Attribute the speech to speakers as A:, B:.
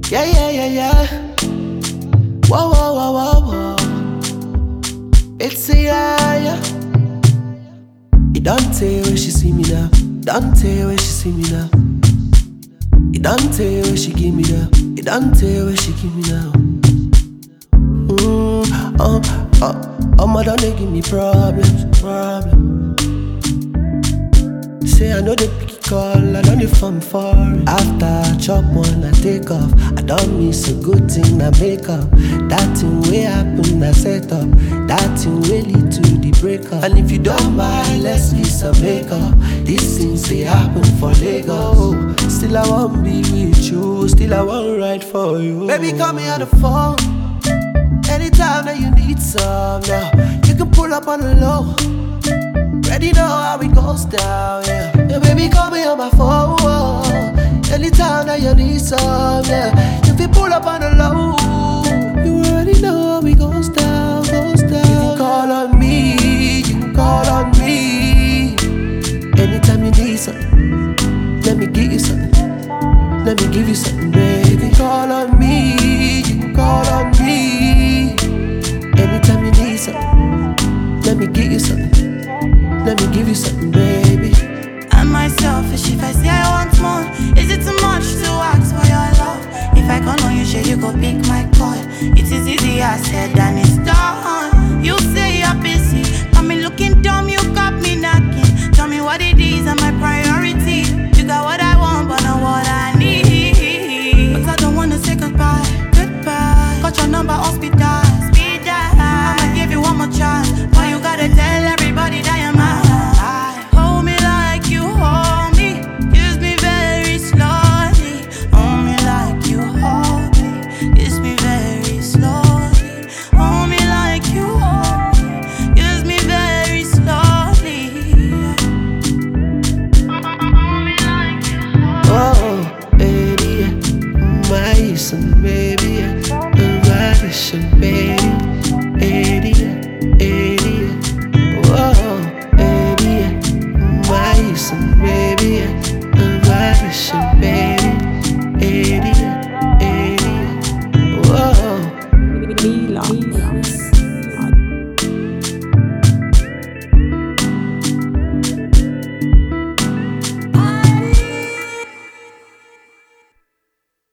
A: Yeah, yeah, yeah, yeah. Whoa, whoa, whoa, whoa, whoa. It's a yeah, yeah. It don't tell when she see me now. Don't tell when she see me now. It don't tell when she give me now. It don't tell when she give me now. Mother, they give me problems. Say I know the picky call, I don't need fun for it. After I chop one, I take off. I don't miss a good thing, I make up. That thing will happen, I set up. That thing will lead to the breakup. And if you don't mind, let's leave some makeup. These things they happen for Lagos. Still I won't be with you, still I won't ride for you. Baby, call me on the phone anytime that you need some. Now you can pull up on the low. Ready know how it goes down, yeah. Yeah, baby, call me on my phone anytime that you need some, yeah. If you pull up on the low, you already know how it goes down, goes down. You can call on me, you can call on me anytime you need something. Let me give you something. Let me give you something, baby. You can call on me, you can call on me anytime you need something. Let me give you something. Let me give you something, baby.
B: Am I selfish if I say I want more? Is it too much to ask for your love? If I call on you, sure you go pick my call. It is easier said than it's done. You say you're busy, got me looking dumb, you got me knocking. Tell me what it is and my priority. You got what I want, but not what I need. But I don't wanna say goodbye. Got your number on speed dial. I'ma give you one more chance, but you gotta tell everybody that you're mine. Hold me like you hold me, kiss me very slowly. Hold me like you hold me, kiss me very slowly. Hold me like you hold me, kiss me very slowly. Hold me like you hold me.
A: Oh, baby, my son, baby, my son, baby. Baby, baby, whoa.
C: Milan.